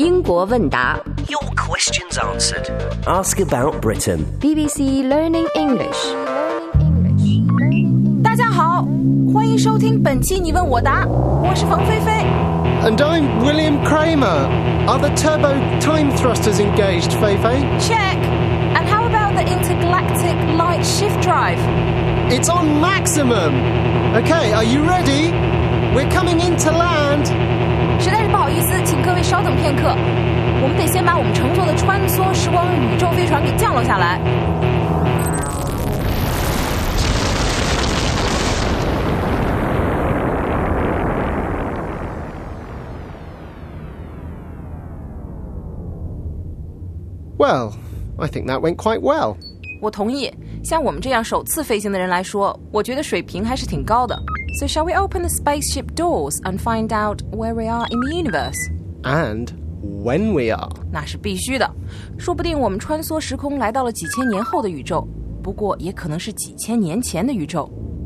英国问答 Your questions answered. Ask about Britain. BBC Learning English 大家好，欢迎收听本期你问我答，我是冯菲菲。 And I'm William Kramer. Are the turbo time thrusters engaged, Feifei? Check. And how about the intergalactic light shift drive? It's on maximum. Okay, are you ready? We're coming in to land. 实在是不好意思，请各位稍等片刻，我们得先把我们乘坐的穿梭时光宇宙飞船给降落下来。 Well, I think that went quite well. 我同意，像我们这样首次飞行的人来说，我觉得水平还是挺高的。So shall we open the spaceship doors and find out where we are in the universe? And when we are. 那是必须的，说不定我们穿梭时空来到了几千年后的宇宙，不过也可能是几千年前的宇宙。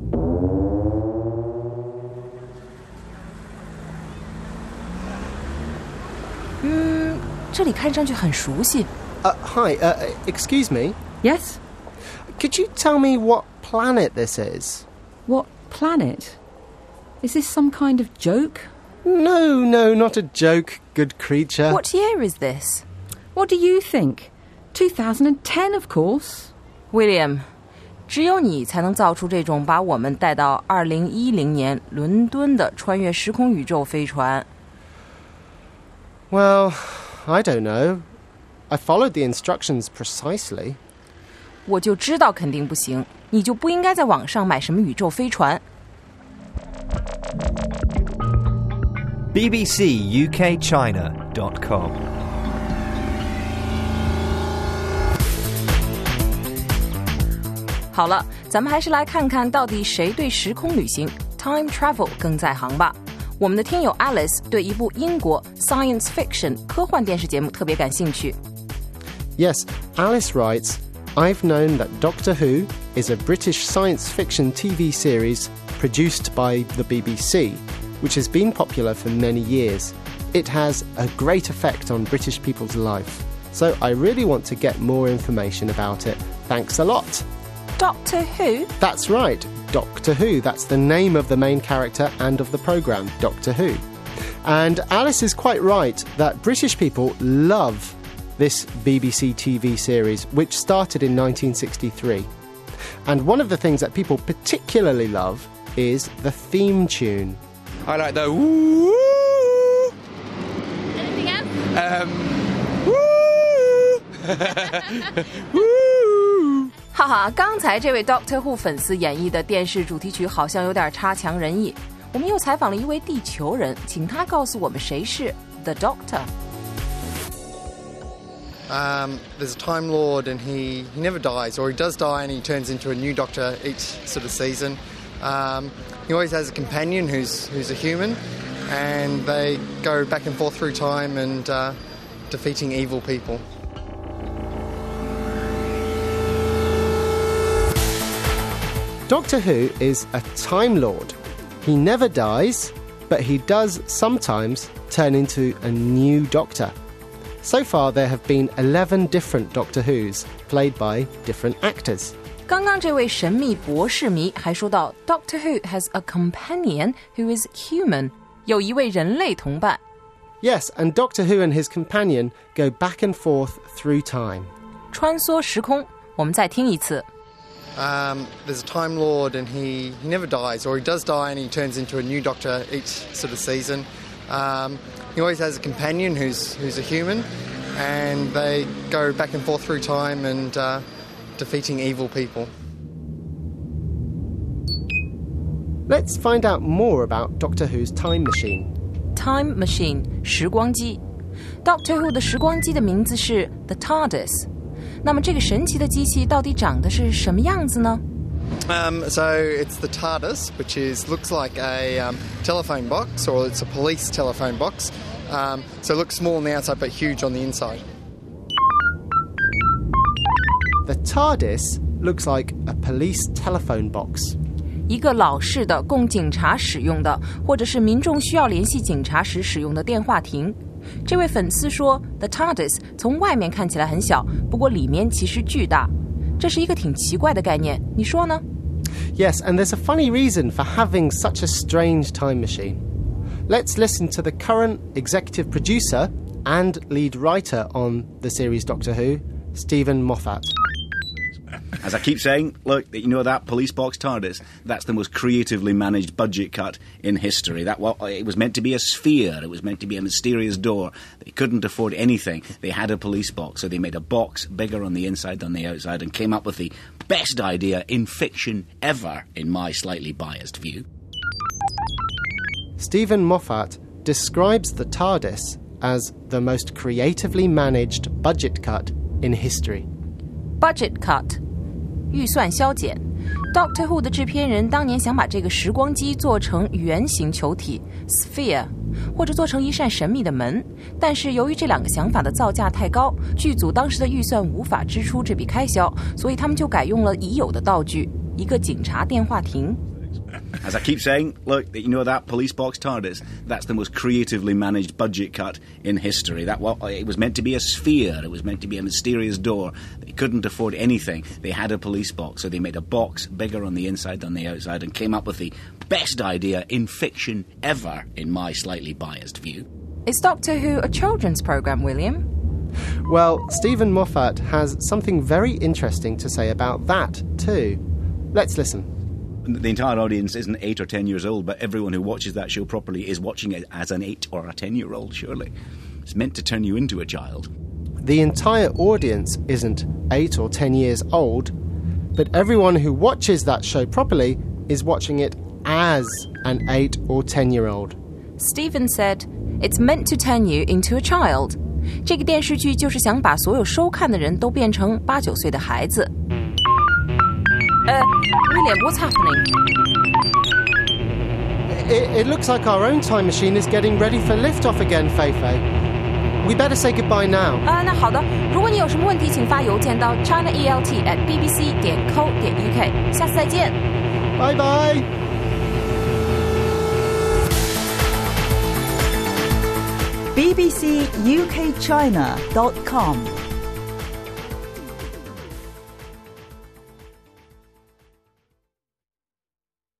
这里看上去很熟悉。 Hi, excuse me. Yes? Could you tell me what planet this is? What planet? Is this some kind of joke? No, not a joke, good creature. What year is this? What do you think? 2010, of course. William, 只有你才能造出这种把我们带到2010年伦敦的穿越时空宇宙飞船。 Well, I don't know. I followed the instructions precisely. 我就知道肯定不行，你就不应该在网上买什么宇宙飞船。 bbcukchina.com 好了，咱们还是来看看到底谁对时空旅行 time travel 更在行吧。我们的听友 Alice 对一部英国 science fiction 科幻电视节目特别感兴趣。 Yes, Alice writes, I've known that Doctor Who is a British science fiction TV series produced by the BBC, which has been popular for many years. It has a great effect on British people's life. So I really want to get more information about it. Thanks a lot. Doctor Who? That's right, Doctor Who. That's the name of the main character and of the programme, Doctor Who. And Alice is quite right that British people love this BBC TV series, which started in 1963. And one of the things that people particularly love is the theme tune. I like the woo. Anything else? Woo. 哈哈，刚才这位 Doctor Who 粉丝演绎的电视主题曲好像有点差强人意。我们又采访了一位地球人，请他告诉我们谁是 The Doctor。There's a Time Lord and he never dies, or he does die and he turns into a new Doctor each sort of season. He always has a companion who's a human, and they go back and forth through time and defeating evil people. Doctor Who is a Time Lord. He never dies, but he does sometimes turn into a new Doctor. So far, there have been 11 different Doctor Whos, played by different actors. 刚刚这位神秘博士迷还说到 Doctor Who has a companion who is human. 有一位人类同伴。 Yes, and Doctor Who and his companion go back and forth through time. 穿梭时空，我们再听一次。 There's a Time Lord and he never dies, or he does die and he turns into a new Doctor each sort of season. He always has a companion who's a human, and they go back and forth through time and defeating evil people. Let's find out more about Doctor Who's time machine. Time machine 时光机。Doctor Who 的时光机的名字是 The TARDIS。那么这个神奇的机器到底长得是什么样子呢？ So it's the TARDIS, which looks like a telephone box, or it's a police telephone box. So it looks small on the outside but huge on the inside. The TARDIS looks like a police telephone box. 一个老式的供警察使用的，或者是民众需要联系警察时使用的电话亭。 这位粉丝说 The TARDIS 从外面看起来很小，不过里面其实巨大。这是一个挺奇怪的概念，你说呢？ Yes, and there's a funny reason for having such a strange time machine. Let's listen to the current executive producer and lead writer on the series Doctor Who, Stephen Moffat. As I keep saying, look, you know that police box TARDIS? That's the most creatively managed budget cut in history. It was meant to be a sphere. It was meant to be a mysterious door. They couldn't afford anything. They had a police box, so they made a box bigger on the inside than the outside and came up with the best idea in fiction ever, in my slightly biased view. Stephen Moffat describes the TARDIS as the most creatively managed budget cut in history. Budget cut 预算削减。 Doctor Who 的制片人当年想把这个时光机做成圆形球体 sphere， 或者做成一扇神秘的门，但是由于这两个想法的造价太高，剧组当时的预算无法支出这笔开销，所以他们就改用了已有的道具，一个警察电话亭。 As I keep saying, look, you know that police box TARDIS? That's the most creatively managed budget cut in history. It was meant to be a sphere. It was meant to be a mysterious door. They couldn't afford anything. They had a police box, so they made a box bigger on the inside than the outside and came up with the best idea in fiction ever, in my slightly biased view. Is Doctor Who a children's program, William? Well, Stephen Moffat has something very interesting to say about that too. Let's listen. The entire audience isn't 8 or 10 years old, but everyone who watches that show properly is watching it as an 8 or a 10-year-old, surely. It's meant to turn you into a child. The entire audience isn't 8 or 10 years old, but everyone who watches that show properly is watching it as an 8 or 10-year-old. Stephen said, it's meant to turn you into a child. 这个电视剧就是想把所有收看的人都变成8、9岁的孩子。William, what's happening? It looks like our own time machine is getting ready for liftoff again, Feifei. We better say goodbye now. 那好的，如果你有什么问题，请发邮件到 chinaelt@bbc.co.uk。下次再见。 Bye bye. bbcukchina.com